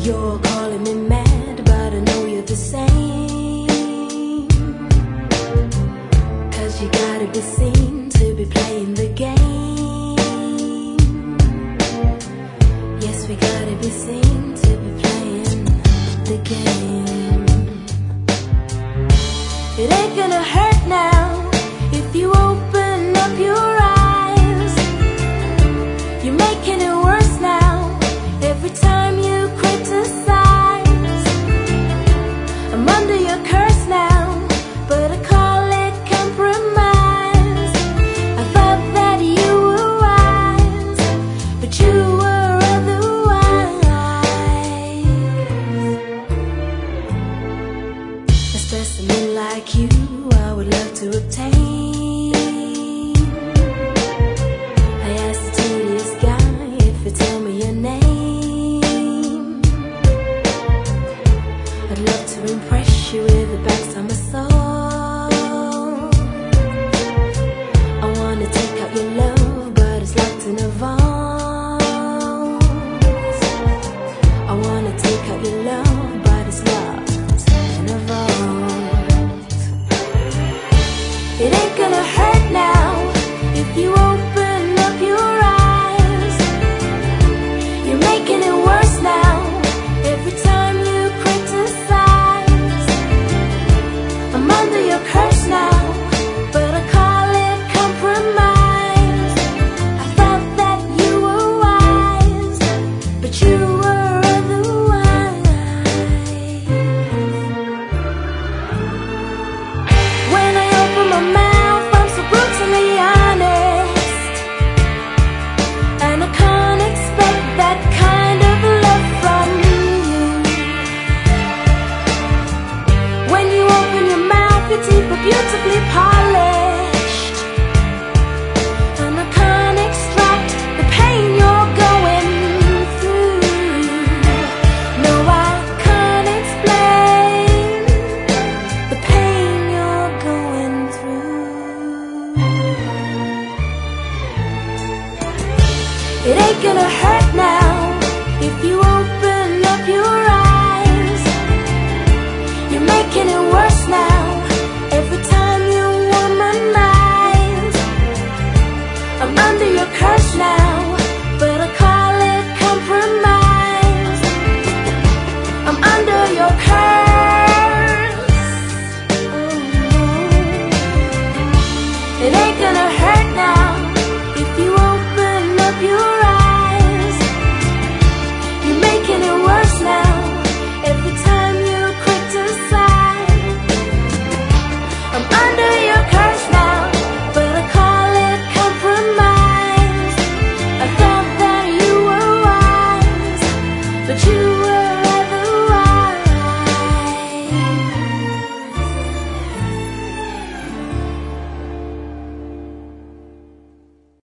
You're calling me mad, but I know you're the same. 'Cause you gotta be seen to be playing the game. Yes, we gotta be seen to be playing the game. It ain't gonna hurt now if you open up your eyes. You're making it worse now every time you criticize. I'm under your curse now, but I call it compromise. I thought that you were wise, but you were otherwise. A specimen like you I would love to obtain. I asked the tedious guy if you tell me your name. I'd love to impress you with the backs of my soul. I wanna take out your love, but it's locked in a vault. I wanna take out your love, but it's locked in a vault. It ain't gonna hurt now if you open up your eyes. You're making it worse now every time you criticize. I'm under your curse now, but I call it compromise. I thought that you were wise, but you were otherwise. When I open my mouth, I'm so brutally honest, and I can't expect that kind of love from you. When you open your mouth, your teeth are beautifully polished, and I can't extract the pain you're going through. No, I can't explain the pain you're going through. It ain't gonna hurt now if you open up your eyes. You're making it worse now every time you womanize. I'm under your curse now, but I call it compromise. I'm under your curse. Oh, no. It ain't gonna hurt now if you open up your